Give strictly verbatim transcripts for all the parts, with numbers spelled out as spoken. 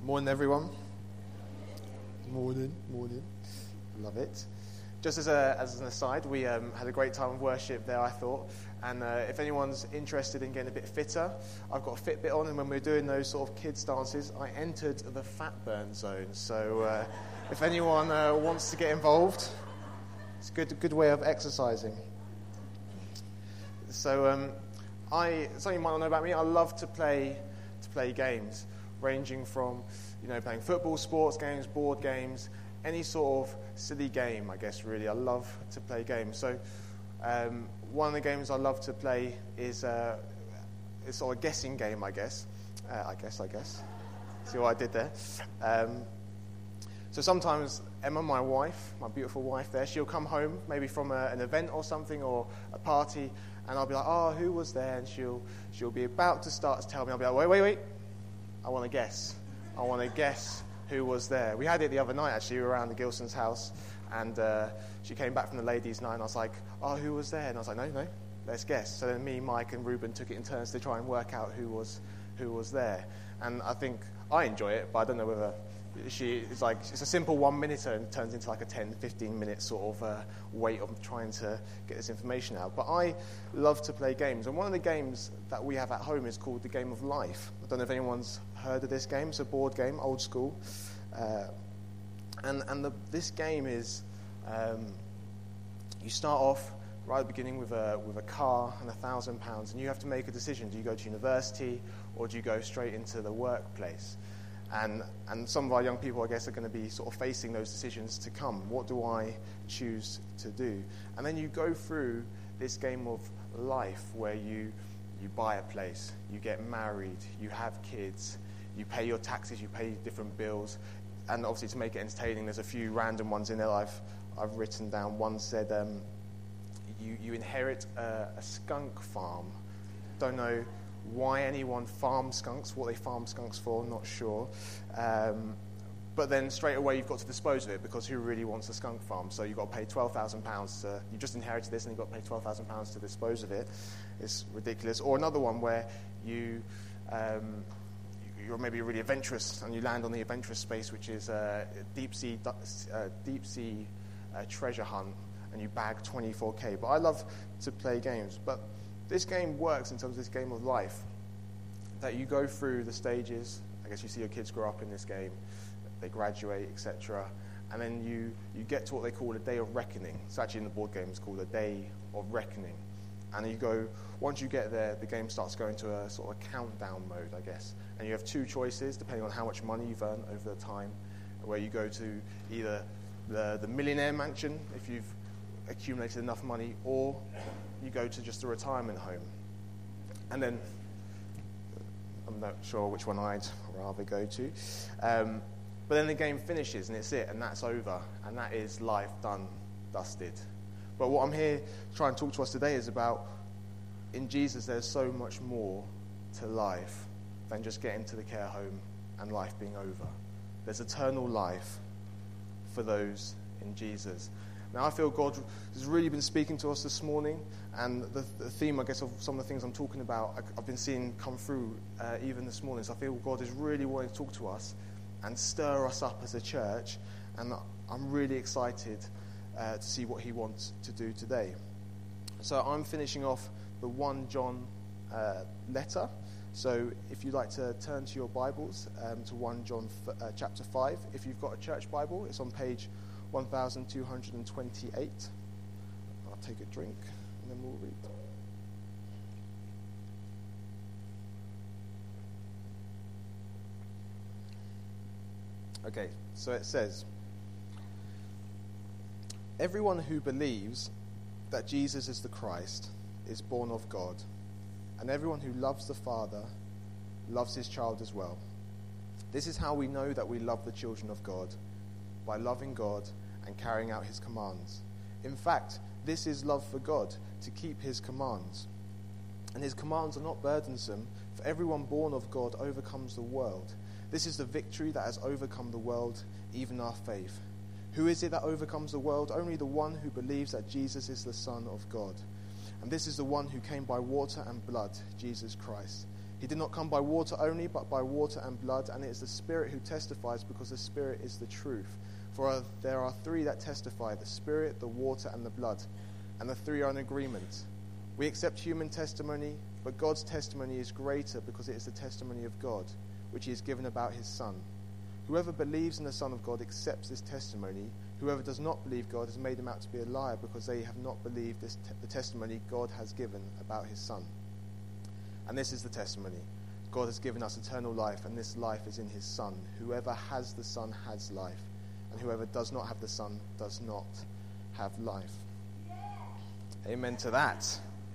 Morning, everyone. Morning, morning. Love it. Just as a as an aside, we um, had a great time of worship there, I thought. And uh, if anyone's interested in getting a bit fitter, I've got a Fitbit on, and when we were doing those sort of kids dances, I entered the fat burn zone. So uh, if anyone uh, wants to get involved, it's a good good way of exercising. So um, I something you might not know about me. I love to play to play games, ranging from you know playing football, sports games, board games, any sort of silly game. I guess really, I love to play games. So um, one of the games I love to play is uh, it's sort of a guessing game. I guess, uh, I guess, I guess. See what I did there. Um, so sometimes Emma, my wife, my beautiful wife, there, she'll come home maybe from a, an event or something or a party. And I'll be like, oh, who was there? And she'll she'll be about to start to tell me. I'll be like, wait, wait, wait. I want to guess. I want to guess who was there. We had it the other night, actually. We were around the Gilson's house. And uh, she came back from the ladies' night. And I was like, oh, who was there? And I was like, no, no, let's guess. So then me, Mike, and Ruben took it in turns to try and work out who was who was there. And I think I enjoy it, but I don't know whether... She it's like it's a simple one minute and it turns into like a ten, fifteen minute sort of uh, wait of trying to get this information out. But I love to play games, and one of the games that we have at home is called the Game of Life. I don't know if anyone's heard of this game. It's a board game, old school, uh, and and the, this game is um, you start off right at the beginning with a with a car and a thousand pounds, and you have to make a decision: do you go to university or do you go straight into the workplace? And and some of our young people, I guess, are going to be sort of facing those decisions to come. What do I choose to do? And then you go through this game of life where you you buy a place, you get married, you have kids, you pay your taxes, you pay different bills. And obviously to make it entertaining, there's a few random ones in there I've I've written down. One said um, you, you inherit a, a skunk farm. Don't know why anyone farms skunks, what they farm skunks for, not sure. Um, but then straight away you've got to dispose of it because who really wants a skunk farm? So you've got to pay twelve thousand pounds. To, you just inherited this and you've got to pay twelve thousand pounds to dispose of it. It's ridiculous. Or another one where you, um, you're maybe really adventurous and you land on the adventurous space, which is a deep sea, uh, deep sea uh, treasure hunt, and you bag twenty-four K. But I love to play games. But this game works in terms of this game of life, that you go through the stages. I guess you see your kids grow up in this game, they graduate, et cetera. And then you, you get to what they call a day of reckoning. It's actually in the board game, it's called a day of reckoning. And you go, once you get there, the game starts going to a sort of countdown mode, I guess. And you have two choices, depending on how much money you've earned over the time, where you go to either the, the millionaire mansion, if you've accumulated enough money, or you go to just a retirement home. And then, I'm not sure which one I'd rather go to. Um, but then the game finishes and it's it, and that's over. And that is life done, dusted. But what I'm here to try and talk to us today is about, in Jesus, there's so much more to life than just getting to the care home and life being over. There's eternal life for those in Jesus. Now, I feel God has really been speaking to us this morning, and the, the theme, I guess, of some of the things I'm talking about, I, I've been seeing come through uh, even this morning. So I feel God is really wanting to talk to us and stir us up as a church, and I'm really excited uh, to see what he wants to do today. So I'm finishing off the First John uh, letter. So if you'd like to turn to your Bibles um, to First John f- uh, chapter five, if you've got a church Bible, it's on page one thousand two hundred twenty-eight. I'll take a drink and then we'll read. Okay, so it says, everyone who believes that Jesus is the Christ is born of God, and everyone who loves the Father loves his child as well. This is how we know that we love the children of God, by loving God and carrying out his commands. In fact, this is love for God, to keep his commands. And his commands are not burdensome, for everyone born of God overcomes the world. This is the victory that has overcome the world, even our faith. Who is it that overcomes the world? Only the one who believes that Jesus is the Son of God. And this is the one who came by water and blood, Jesus Christ. He did not come by water only, but by water and blood, and it is the Spirit who testifies, because the Spirit is the truth. For there are three that testify, the Spirit, the water, and the blood, and the three are in agreement. We accept human testimony, but God's testimony is greater, because it is the testimony of God, which he has given about his Son. Whoever believes in the Son of God accepts this testimony. Whoever does not believe God has made him out to be a liar, because they have not believed this te- the testimony God has given about his Son. And this is the testimony. God has given us eternal life, and this life is in his Son. Whoever has the Son has life, and whoever does not have the Son does not have life. Amen to that.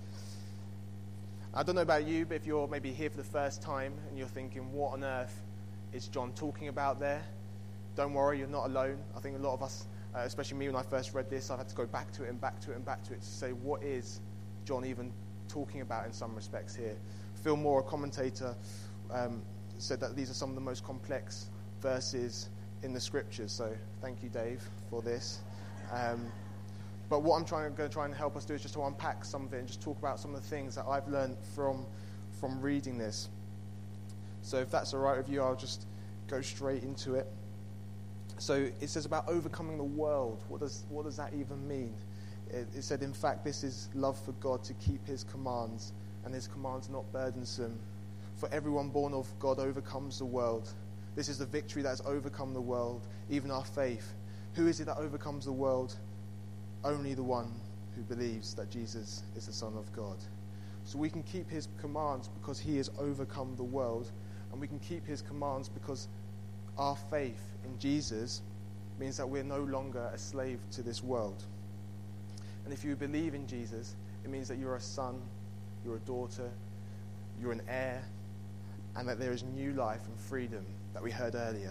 I don't know about you, but if you're maybe here for the first time and you're thinking, what on earth is John talking about there? Don't worry, you're not alone. I think a lot of us, uh, especially me when I first read this, I've had to go back to it and back to it and back to it to say, what is John even talking about in some respects here? Phil Moore, a commentator, um, said that these are some of the most complex verses in the scriptures. So thank you, Dave, for this. Um, but what I'm trying, going to try and help us do is just to unpack some of it and just talk about some of the things that I've learned from from reading this. So if that's all right with you, I'll just go straight into it. So it says about overcoming the world. What does what does that even mean? It, it said, in fact, this is love for God, to keep his commands, and his commands not burdensome. For everyone born of God overcomes the world. This is the victory that has overcome the world, even our faith. Who is it that overcomes the world? Only the one who believes that Jesus is the Son of God. So we can keep his commands because he has overcome the world, and we can keep his commands because our faith in Jesus means that we're no longer a slave to this world. And if you believe in Jesus, it means that you're a son, you're a daughter, you're an heir, and that there is new life and freedom that we heard earlier.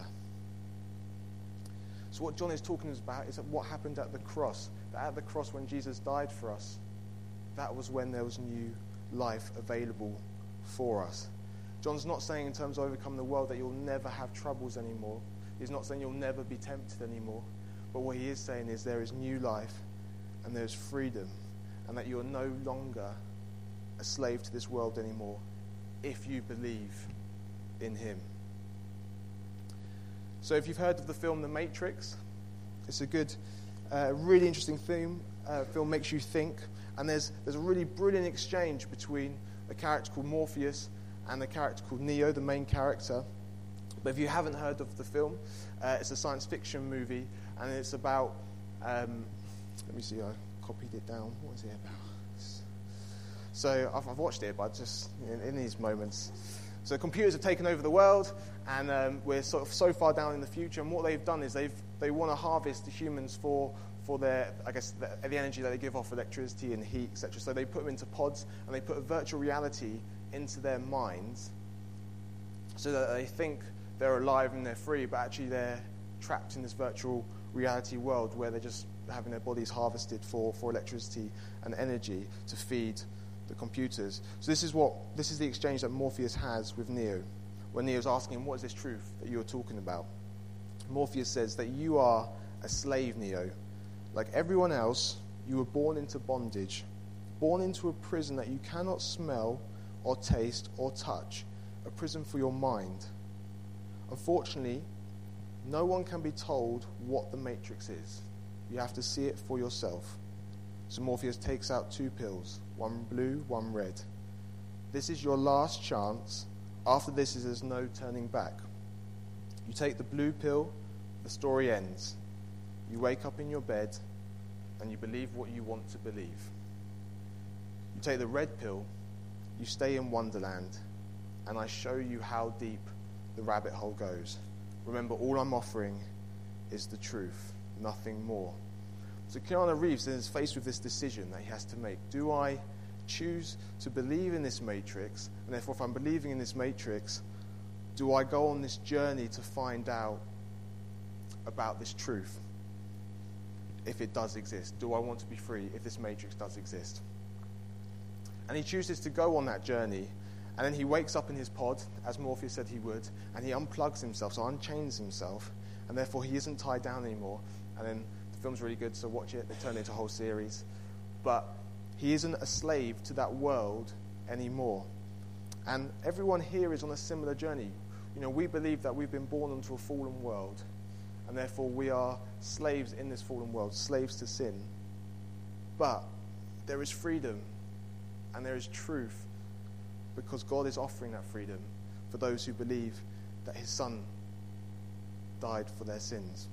So what John is talking about is that what happened at the cross. That at the cross when Jesus died for us, that was when there was new life available for us. John's not saying in terms of overcoming the world that you'll never have troubles anymore. He's not saying you'll never be tempted anymore. But what he is saying is there is new life and there is freedom, and that you are no longer a slave to this world anymore if you believe in him. So if you've heard of the film The Matrix, it's a good, uh, really interesting theme. Uh, film makes you think, and there's there's a really brilliant exchange between a character called Morpheus and a character called Neo, the main character. But if you haven't heard of the film, uh, it's a science fiction movie, and it's about, um, let me see, I copied it down. What is it about? So I've, I've watched it, but just in, in these moments. So computers have taken over the world, and um, we're sort of so far down in the future. And what they've done is they've they want to harvest the humans for for their, I guess, the, the energy that they give off, electricity and heat, et cetera. So they put them into pods, and they put a virtual reality into their minds, so that they think they're alive and they're free, but actually they're trapped in this virtual reality world where they're just having their bodies harvested for, for electricity and energy to feed the computers. So this is what this is the exchange that Morpheus has with Neo, when Neo's asking him, what is this truth that you're talking about? Morpheus says that you are a slave, Neo. Like everyone else, you were born into bondage, born into a prison that you cannot smell or taste or touch, a prison for your mind. Unfortunately, no one can be told what the Matrix is. You have to see it for yourself. So Morpheus takes out two pills, one blue, one red. This is your last chance. After this, there's no turning back. You take the blue pill, the story ends. You wake up in your bed, and you believe what you want to believe. You take the red pill, you stay in Wonderland, and I show you how deep the rabbit hole goes. Remember, all I'm offering is the truth, nothing more. So Keanu Reeves is faced with this decision that he has to make. Do I choose to believe in this matrix? And therefore, if I'm believing in this matrix, do I go on this journey to find out about this truth? If it does exist, do I want to be free if this matrix does exist? And he chooses to go on that journey. And then he wakes up in his pod, as Morpheus said he would, and he unplugs himself, so unchains himself, and therefore he isn't tied down anymore. And then the film's really good, so watch it. They turn it into a whole series. But he isn't a slave to that world anymore. And everyone here is on a similar journey. You know, we believe that we've been born into a fallen world, and therefore we are slaves in this fallen world, slaves to sin. But there is freedom and there is truth, because God is offering that freedom for those who believe that his Son died for their sins.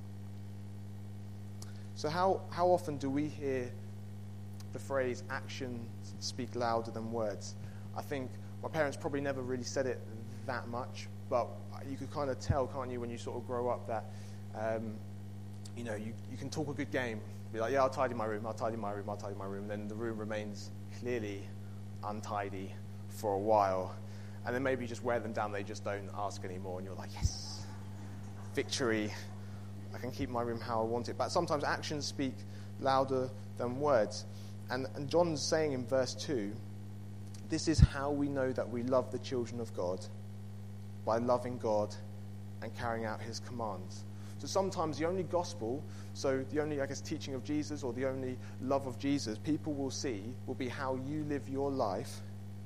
So how, how often do we hear the phrase, actions speak louder than words? I think my parents probably never really said it that much, but you could kind of tell, can't you, when you sort of grow up that, um, you know, you, you can talk a good game. Be like, yeah, I'll tidy my room, I'll tidy my room, I'll tidy my room. And then the room remains clearly untidy for a while. And then maybe you just wear them down, they just don't ask anymore. And you're like, yes, victory. I can keep my room how I want it. But sometimes actions speak louder than words. And, and John's saying in verse two, this is how we know that we love the children of God, by loving God and carrying out his commands. So sometimes the only gospel, so the only, I guess, teaching of Jesus or the only love of Jesus, people will see will be how you live your life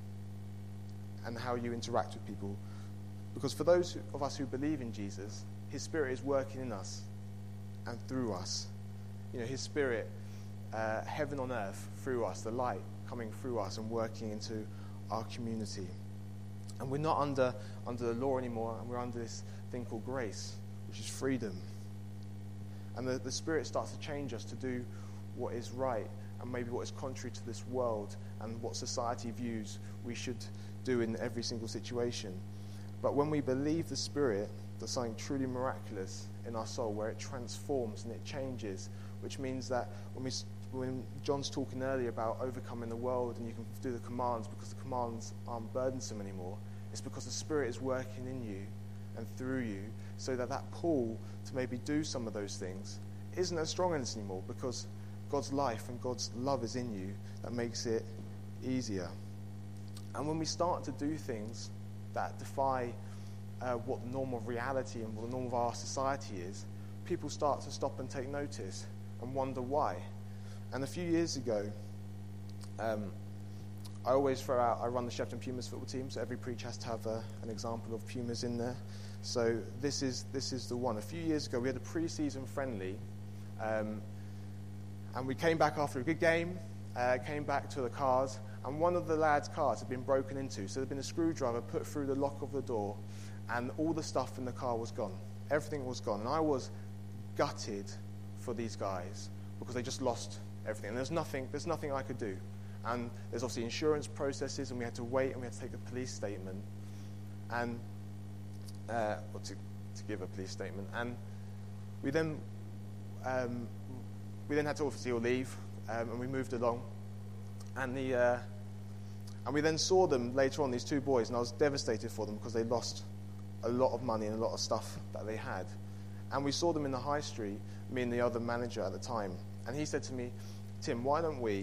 and how you interact with people. Because for those of us who believe in Jesus, his Spirit is working in us and through us. You know, his Spirit, uh, heaven on earth through us, the light coming through us and working into our community. And we're not under, under the law anymore, and we're under this thing called grace, which is freedom. And the, the Spirit starts to change us to do what is right and maybe what is contrary to this world and what society views we should do in every single situation. But when we believe the Spirit, there's something truly miraculous in our soul where it transforms and it changes, which means that when we when John's talking earlier about overcoming the world and you can do the commands because the commands aren't burdensome anymore, it's because the Spirit is working in you and through you, so that that pull to maybe do some of those things isn't as strong as anymore, because God's life and God's love is in you that makes it easier. And when we start to do things that defy uh, what the norm of reality and what the norm of our society is, people start to stop and take notice and wonder why. And a few years ago, um, I always throw out, I run the Shepton Pumas football team, so every preach has to have a, an example of Pumas in there. So this is this is the one. A few years ago, we had a pre-season friendly, um, and we came back after a good game, uh, came back to the cars, and one of the lads' cars had been broken into. So there'd been a screwdriver put through the lock of the door, and all the stuff in the car was gone. Everything was gone. And I was gutted for these guys because they just lost everything. And there's nothing, there's nothing I could do. And there's obviously insurance processes, and we had to wait, and we had to take a police statement, and uh, or to, to give a police statement. And we then um, we then had to obviously all leave, um, and we moved along. And the uh, and we then saw them later on, these two boys, and I was devastated for them because they lost a lot of money and a lot of stuff that they had. And we saw them in the high street, me and the other manager at the time, and he said to me, Tim, why don't we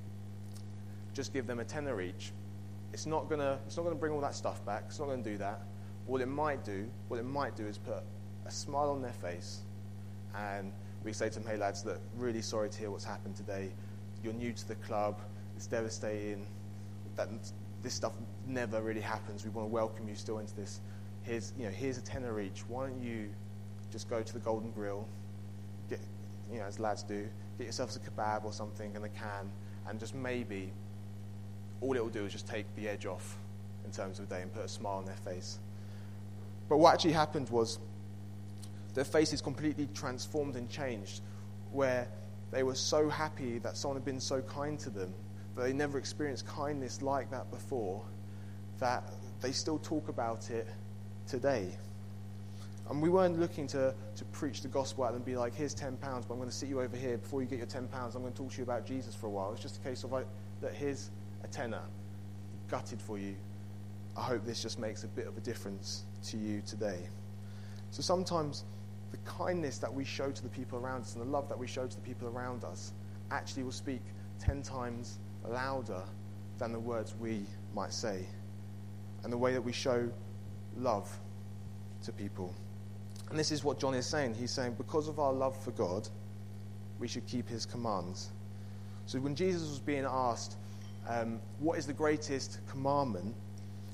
just give them a tenner each? It's not gonna it's not gonna bring all that stuff back. It's not gonna do that. What it might do, what it might do is put a smile on their face, and we say to them, hey lads, look, really sorry to hear what's happened today. You're new to the club. It's devastating. That this stuff never really happens. We want to welcome you still into this. Here's you know here's a tenner each. Why don't you just go to the Golden Grill, get you know as lads do, get yourselves a kebab or something and a can, and just maybe all it will do is just take the edge off in terms of the day and put a smile on their face. But what actually happened was their faces completely transformed and changed, where they were so happy that someone had been so kind to them, that they never experienced kindness like that before, that they still talk about it today. And we weren't looking to, to preach the gospel at them and be like, here's ten pounds, but I'm going to sit you over here. Before you get your ten pounds, I'm going to talk to you about Jesus for a while. It's just a case of, like, that here's a tenner, gutted for you. I hope this just makes a bit of a difference to you today. So sometimes the kindness that we show to the people around us and the love that we show to the people around us actually will speak ten times louder than the words we might say. And the way that we show love to people. And this is what John is saying. He's saying, because of our love for God, we should keep his commands. So when Jesus was being asked, um, what is the greatest commandment?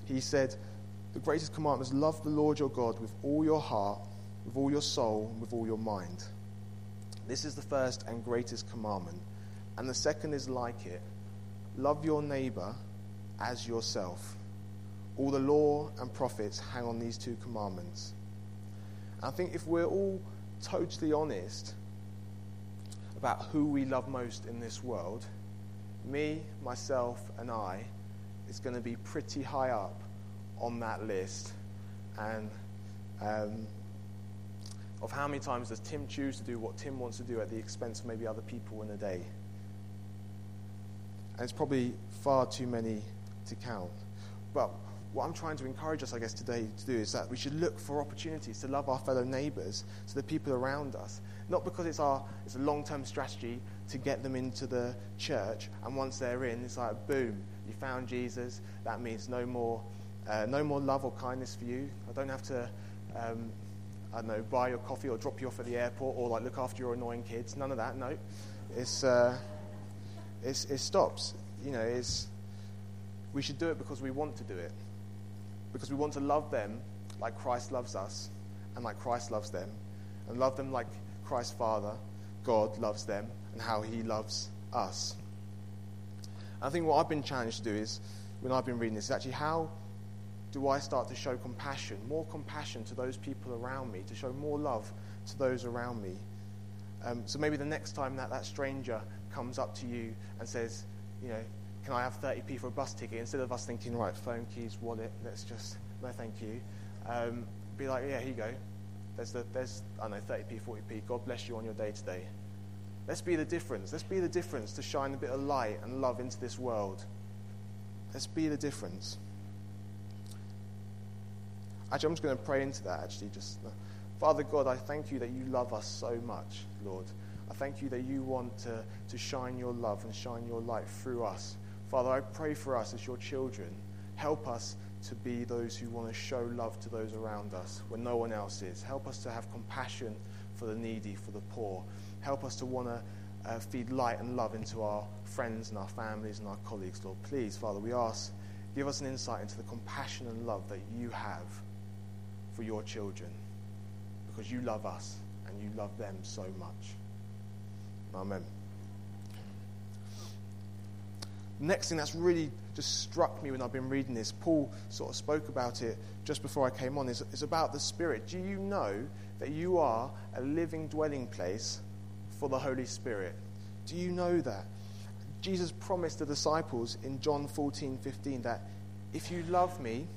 he said, the greatest commandment is love the Lord your God with all your heart, with all your soul, and with all your mind. This is the first and greatest commandment. And the second is like it. Love your neighbor as yourself. All the law and prophets hang on these two commandments. And I think if we're all totally honest about who we love most in this world, me, myself, and I, is going to be pretty high up on that list. And um, of how many times does Tim choose to do what Tim wants to do at the expense of maybe other people in a day? And it's probably far too many to count. But what I'm trying to encourage us, I guess, today to do is that we should look for opportunities to love our fellow neighbours, to the people around us. Not because it's our it's a long-term strategy to get them into the church, and once they're in, it's like, boom, you found Jesus. That means no more, uh, no more love or kindness for you. I don't have to, um, I don't know, buy your coffee or drop you off at the airport or like look after your annoying kids. None of that. No, it's uh, it's it stops. You know, it's we should do it because we want to do it. Because we want to love them like Christ loves us and like Christ loves them, and love them like Christ's Father, God, loves them and how he loves us. I think what I've been challenged to do is, when I've been reading this, is actually how do I start to show compassion, more compassion to those people around me, to show more love to those around me. Um, so maybe the next time that that stranger comes up to you and says, you know, can I have thirty p for a bus ticket? Instead of us thinking, right, phone, keys, wallet, let's just, no thank you. Um, be like, yeah, here you go. There's, the, there's I don't know, thirty p, forty p. God bless you on your day today. Let's be the difference. Let's be the difference to shine a bit of light and love into this world. Let's be the difference. Actually, I'm just going to pray into that, actually. Just, uh, Father God, I thank you that you love us so much, Lord. I thank you that you want to, to shine your love and shine your light through us. Father, I pray for us as your children. Help us to be those who want to show love to those around us when no one else is. Help us to have compassion for the needy, for the poor. Help us to want to uh, feed light and love into our friends and our families and our colleagues, Lord. Please, Father, we ask, give us an insight into the compassion and love that you have for your children, because you love us and you love them so much. Amen. Next thing that's really just struck me when I've been reading this, Paul sort of spoke about it just before I came on, is, is about the Spirit. Do you know that you are a living dwelling place for the Holy Spirit? Do you know that? Jesus promised the disciples in John fourteen fifteen that if you love me,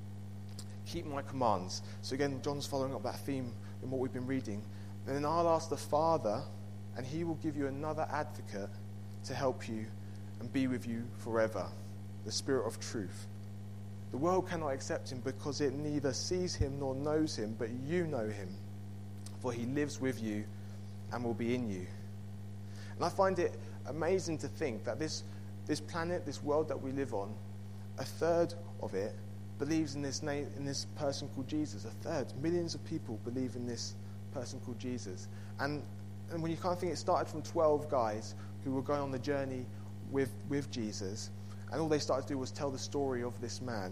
keep my commands. So again, John's following up that theme in what we've been reading. And then I'll ask the Father, and he will give you another advocate to help you and be with you forever, the Spirit of truth. The world cannot accept him because it neither sees him nor knows him, but you know him, for he lives with you and will be in you. And I find it amazing to think that this, this planet, this world that we live on, a third of it believes in this name, in this person called Jesus. A third, millions of people believe in this person called Jesus. And and when you kind of think it started from twelve guys who were going on the journey with, with Jesus, and all they started to do was tell the story of this man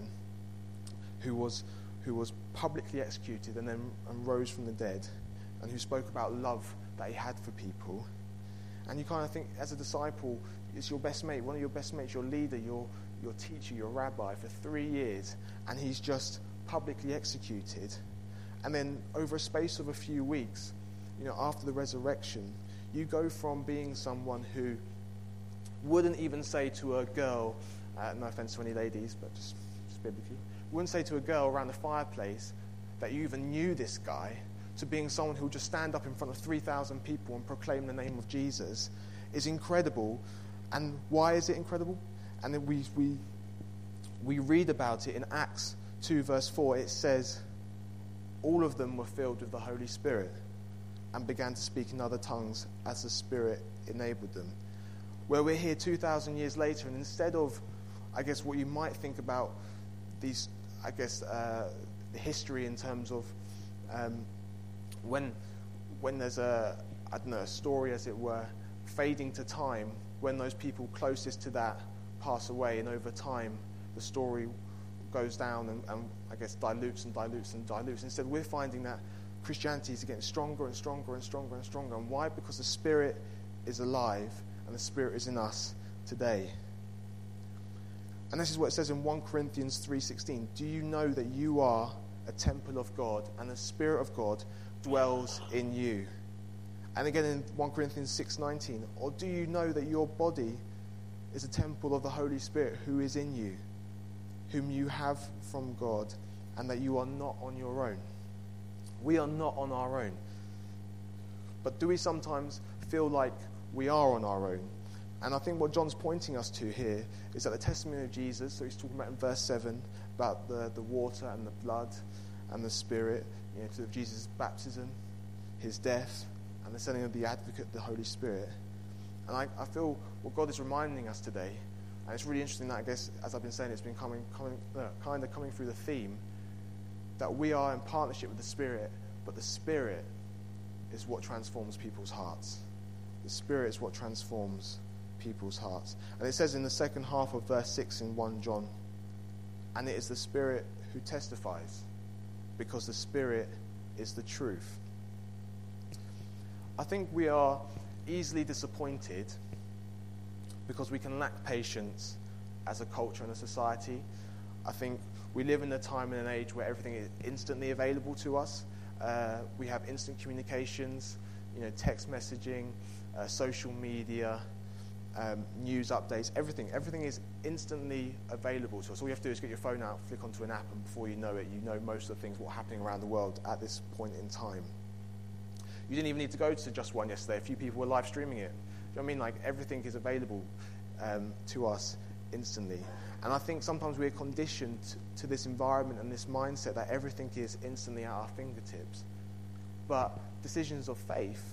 who was who was publicly executed and then and rose from the dead, and who spoke about love that he had for people. And you kind of think, as a disciple, it's your best mate, one of your best mates, your leader, your your teacher, your rabbi for three years, and he's just publicly executed. And then over a space of a few weeks, you know, after the resurrection, you go from being someone who wouldn't even say to a girl, uh, no offense to any ladies, but just, just biblically, wouldn't say to a girl around the fireplace that you even knew this guy, to being someone who would just stand up in front of three thousand people and proclaim the name of Jesus, is incredible. And why is it incredible? And then we we we read about it in Acts two verse four. It says, all of them were filled with the Holy Spirit and began to speak in other tongues as the Spirit enabled them. Where we're here two thousand years later, and instead of, I guess, what you might think about these, I guess, uh, history in terms of um, when when there's a, I don't know, a story, as it were, fading to time, when those people closest to that pass away, and over time the story goes down and, and I guess dilutes and dilutes and dilutes. Instead, we're finding that Christianity is getting stronger and stronger and stronger and stronger. And why? Because the Spirit is alive and the Spirit is in us today. And this is what it says in First Corinthians three sixteen. Do you know that you are a temple of God and the Spirit of God dwells in you? And again in First Corinthians six nineteen. Or do you know that your body is a temple of the Holy Spirit who is in you, whom you have from God, and that you are not on your own? We are not on our own. But do we sometimes feel like we are on our own? And I think what John's pointing us to here is that the testimony of Jesus, so he's talking about in verse seven, about the, the water and the blood and the Spirit, you know, to Jesus' baptism, his death, and the sending of the advocate, the Holy Spirit. And I, I feel what God is reminding us today, and it's really interesting that, I guess, as I've been saying, it's been coming, coming uh, kind of coming through the theme, that we are in partnership with the Spirit, but the Spirit is what transforms people's hearts. The Spirit is what transforms people's hearts. And it says in the second half of verse six in First John, and it is the Spirit who testifies, because the Spirit is the truth. I think we are easily disappointed because we can lack patience as a culture and a society. I think we live in a time and an age where everything is instantly available to us. Uh, we have instant communications, you know, text messaging, uh, social media, um, news updates, everything. Everything is instantly available to us. All you have to do is get your phone out, flick onto an app, and before you know it, you know most of the things, what are happening around the world at this point in time. You didn't even need to go to Just One yesterday. A few people were live streaming it. Do you know what I mean? Like, everything is available um, to us instantly. And I think sometimes we're conditioned to this environment and this mindset that everything is instantly at our fingertips. But decisions of faith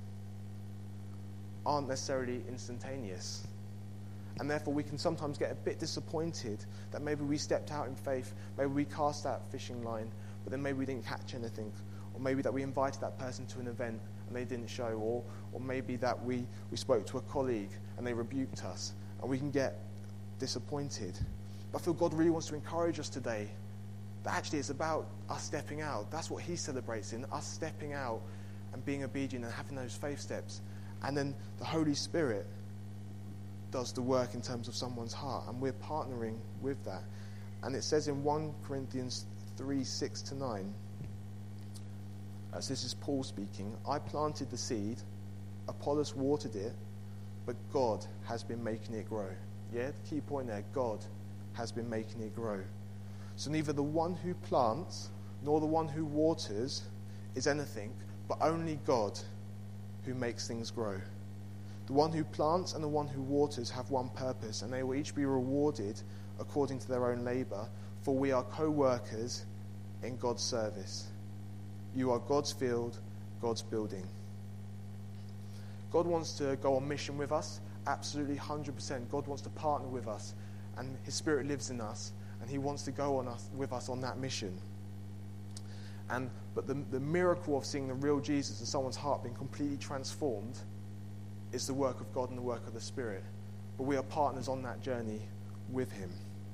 aren't necessarily instantaneous. And therefore we can sometimes get a bit disappointed that maybe we stepped out in faith, maybe we cast that fishing line, but then maybe we didn't catch anything. Or maybe that we invited that person to an event and they didn't show. Or, or maybe that we, we spoke to a colleague and they rebuked us. And we can get disappointed. But I feel God really wants to encourage us today that actually it's about us stepping out. That's what he celebrates in, us stepping out and being obedient and having those faith steps. And then the Holy Spirit does the work in terms of someone's heart, and we're partnering with that. And it says in First Corinthians three, six to nine, as this is Paul speaking, I planted the seed, Apollos watered it, but God has been making it grow. Yeah, the key point there, God has been making it grow. So neither the one who plants nor the one who waters is anything, but only God who makes things grow. The one who plants and the one who waters have one purpose, and they will each be rewarded according to their own labor, for we are co-workers in God's service. You are God's field, God's building. God wants to go on mission with us, absolutely one hundred percent. God wants to partner with us, and his Spirit lives in us, and he wants to go on us with us on that mission. And but the, the miracle of seeing the real Jesus in someone's heart being completely transformed is the work of God and the work of the Spirit. But we are partners on that journey with him.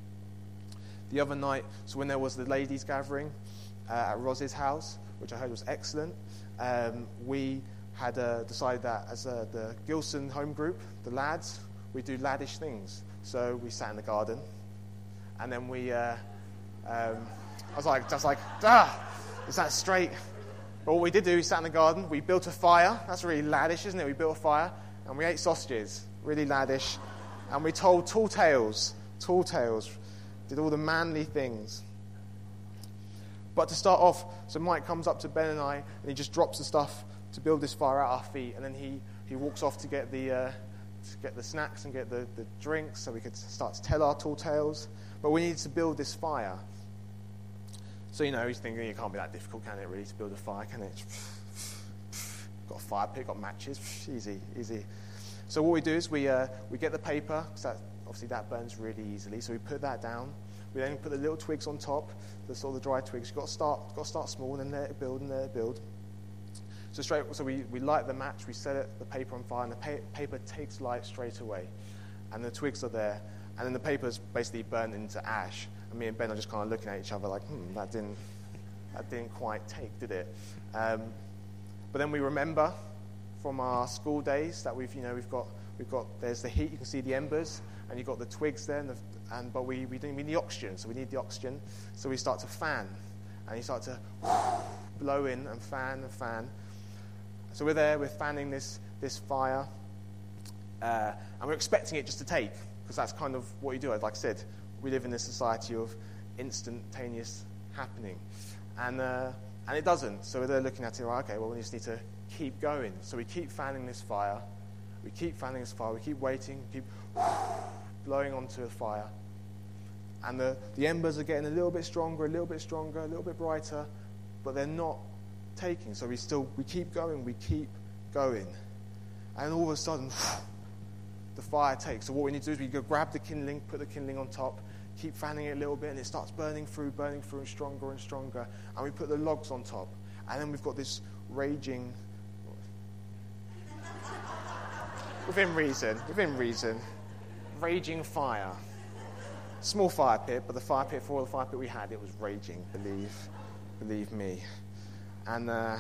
The other night, so when there was the ladies' gathering uh, at Roz's house, which I heard was excellent, um, we had uh, decided that as uh, the Gilson home group, the lads, we do laddish things. So we sat in the garden, and then we, uh, um, I was like, just like, ah, is that straight? But what we did do, we sat in the garden, we built a fire. That's really laddish, isn't it? We built a fire, and we ate sausages, really laddish. And we told tall tales, tall tales, did all the manly things. But to start off, so Mike comes up to Ben and I, and he just drops the stuff to build this fire at our feet, and then he, he walks off to get the uh, to get the snacks and get the, the drinks so we could start to tell our tall tales. But we needed to build this fire. So, you know, he's thinking, it can't be that difficult, can it, really, to build a fire, can it? Got a fire pit, got matches, easy, easy. So what we do is we uh, we get the paper, because that, obviously that burns really easily, so we put that down. We then put the little twigs on top, the sort of the dry twigs. You've got to start, got to start small, and then let it build, and let it build. So straight, so we, we light the match, we set it, the paper on fire, and the pa- paper takes light straight away. And the twigs are there, and then the paper's basically burned into ash. And me and Ben are just kind of looking at each other like, hmm, that didn't, that didn't quite take, did it? Um, but then we remember from our school days that we've, you know, we've got, we've got, there's the heat, you can see the embers, and you've got the twigs there, and, the, and but we, we don't need the oxygen, so we need the oxygen. So we start to fan, and you start to blow in and fan and fan. So we're there, we're fanning this, this fire, uh, and we're expecting it just to take, because that's kind of what you do. Like I said, we live in this society of instantaneous happening. And uh, and it doesn't. So they're looking at it, like, okay, well, we just need to keep going. So we keep fanning this fire. We keep fanning this fire. We keep waiting, keep blowing onto the fire. And the, the embers are getting a little bit stronger, a little bit stronger, a little bit brighter, but they're not taking. So we still, we keep going, we keep going. And all of a sudden, the fire takes. So what we need to do is we go grab the kindling, put the kindling on top, keep fanning it a little bit, and it starts burning through, burning through, and stronger and stronger. And we put the logs on top. And then we've got this raging, within reason, within reason, raging fire. Small fire pit, but the fire pit, for all the fire pit we had, it was raging, believe, believe me. And uh,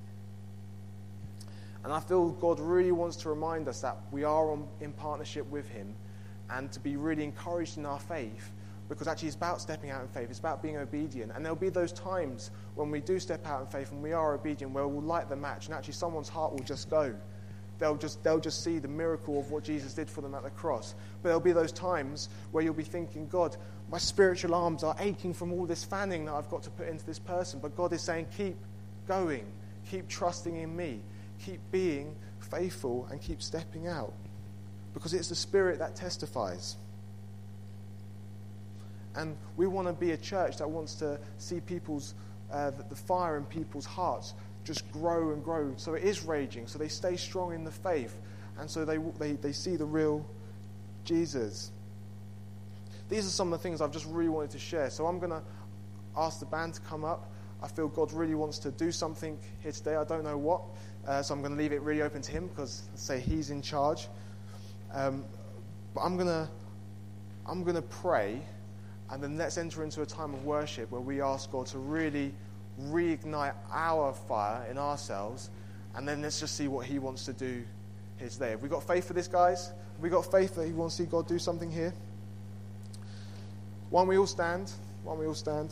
and I feel God really wants to remind us that we are on, in partnership with him, and to be really encouraged in our faith, because actually it's about stepping out in faith. It's about being obedient. And there'll be those times when we do step out in faith and we are obedient, where we'll light the match, and actually someone's heart will just go. They'll just they'll just see the miracle of what Jesus did for them at the cross. But there'll be those times where you'll be thinking, God, my spiritual arms are aching from all this fanning that I've got to put into this person. But God is saying, keep going. Keep trusting in me. Keep being faithful and keep stepping out. Because it's the Spirit that testifies. And we want to be a church that wants to see people's, uh, the fire in people's hearts just grow and grow. So it is raging. So they stay strong in the faith. And so they, they, they see the real Jesus. These are some of the things I've just really wanted to share. So I'm going to ask the band to come up. I feel God really wants to do something here today. I don't know what. Uh, so I'm going to leave it really open to him, because I say he's in charge. Um, but I'm going to I'm going to pray. And then let's enter into a time of worship where we ask God to really reignite our fire in ourselves. And then let's just see what he wants to do here today. Have we got faith for this, guys? Have we got faith that he wants to see God do something here? Why don't we all stand? Why don't we all stand?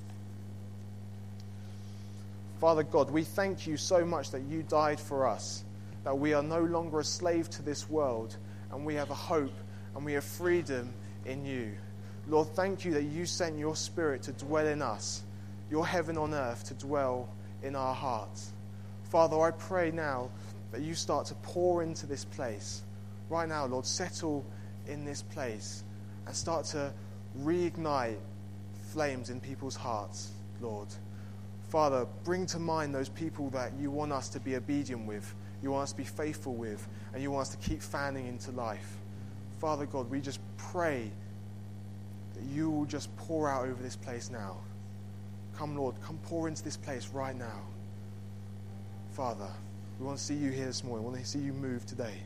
Father God, we thank you so much that you died for us, that we are no longer a slave to this world, and we have a hope and we have freedom in you. Lord, thank you that you sent your Spirit to dwell in us, your heaven on earth to dwell in our hearts. Father, I pray now that you start to pour into this place. Right now, Lord, settle in this place and start to reignite flames in people's hearts, Lord. Father, bring to mind those people that you want us to be obedient with, you want us to be faithful with, and you want us to keep fanning into life. Father God, we just pray that you will just pour out over this place now. Come, Lord, come pour into this place right now. Father, we want to see you here this morning. We want to see you move today.